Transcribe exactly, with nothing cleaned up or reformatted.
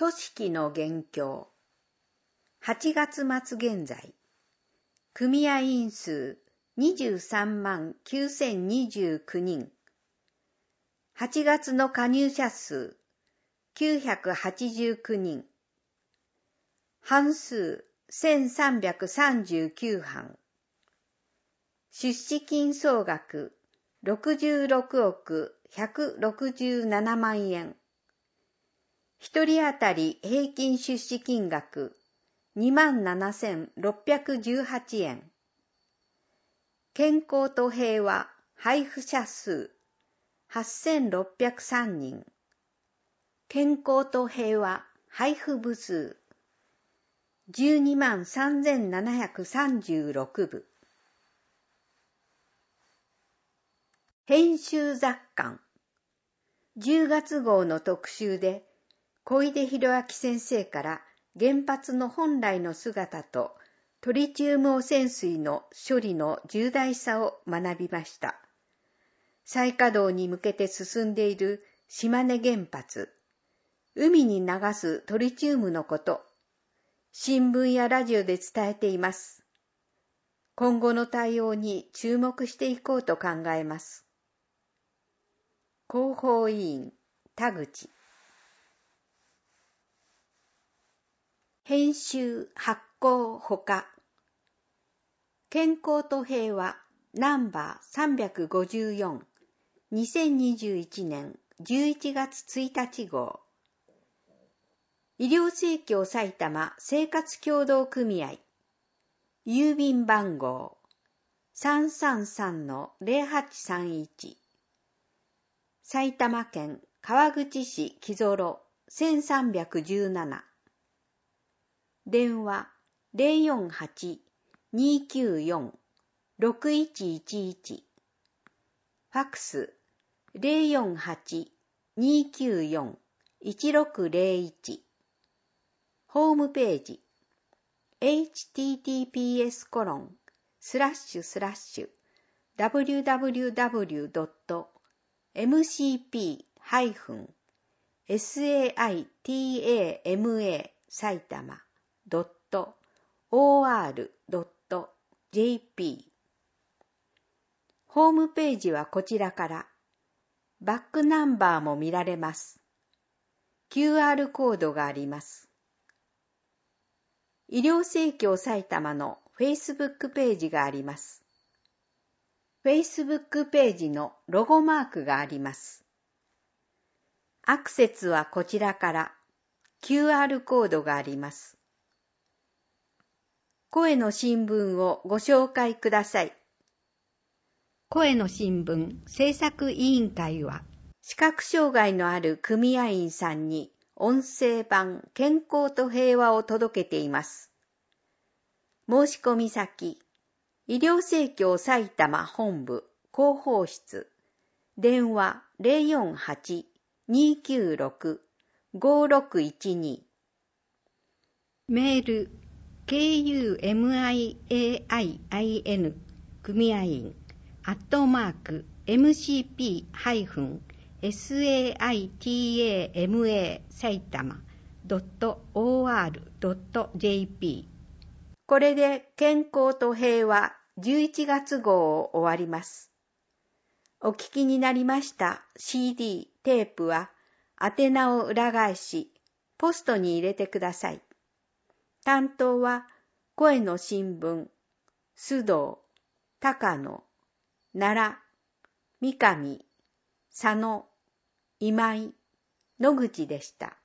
組織の現況。はちがつ末現在、組合員数にじゅうさんまんきゅうせんにじゅうきゅうにん。はちがつの加入者数きゅうひゃくはちじゅうきゅうにん。班数せんさんびゃくさんじゅうきゅうはん。出資金総額ろくじゅうろくおくひゃくろくじゅうななまんえん。一人当たり平均出資金額にまんななせんろっぴゃくじゅうはちえん。健康と平和配布者数はっせんろっぴゃくさんにん。健康と平和配布部数じゅうにまんさんぜんななひゃくさんじゅうろくぶ。編集雑感。じゅうがつ号の特集で小出博明先生から原発の本来の姿とトリチウム汚染水の処理の重大さを学びました。再稼働に向けて進んでいる島根原発、海に流すトリチウムのこと、新聞やラジオで伝えています。今後の対応に注目していこうと考えます。広報委員、田口。編集、発行、ほか。健康と平和、ナンバーさんびゃくごじゅうよん、にせんにじゅういちねんじゅういちがつついたち号。医療生協埼玉生活協同組合。郵便番号 さんさんさんのぜろはちさんいち。埼玉県川口市木曽せんさんびゃくじゅうなな。電話 ゼロよんはち にきゅうよん ろくいちいちいち。ファクス ゼロよんはち にきゅうよん いちろくゼロいち。ホームページ エイチティーティーピーエスコロンスラッシュスラッシュダブリューダブリューダブリュードットエムシーピーハイフンエスエーアイティーエーエムエー 埼玉ドットオーアールドットジェーピー。ホームページはこちらからバックナンバーも見られます。キューアール コードがあります。医療生協埼玉の Facebook ページがあります。Facebook ページのロゴマークがあります。アクセスはこちらから キューアール コードがあります。声の新聞をご紹介ください。声の新聞制作委員会は視覚障害のある組合員さんに音声版健康と平和を届けています。申し込み先、医療生協埼玉本部広報室、電話 ゼロよんはち にきゅうろく ごろくいちに。メール、ケーユーエムアイエーアイアイエヌ 組合員アットマーク エムシーピーハイフンエスエーアイティーエーエムエー 埼玉ドットオーアールドットジェーピー。これで健康と平和じゅういちがつ号を終わります。お聞きになりました シーディー、テープは宛名を裏返しポストに入れてください。担当は声の新聞、須藤、高野、奈良、三上、佐野、今井、野口でした。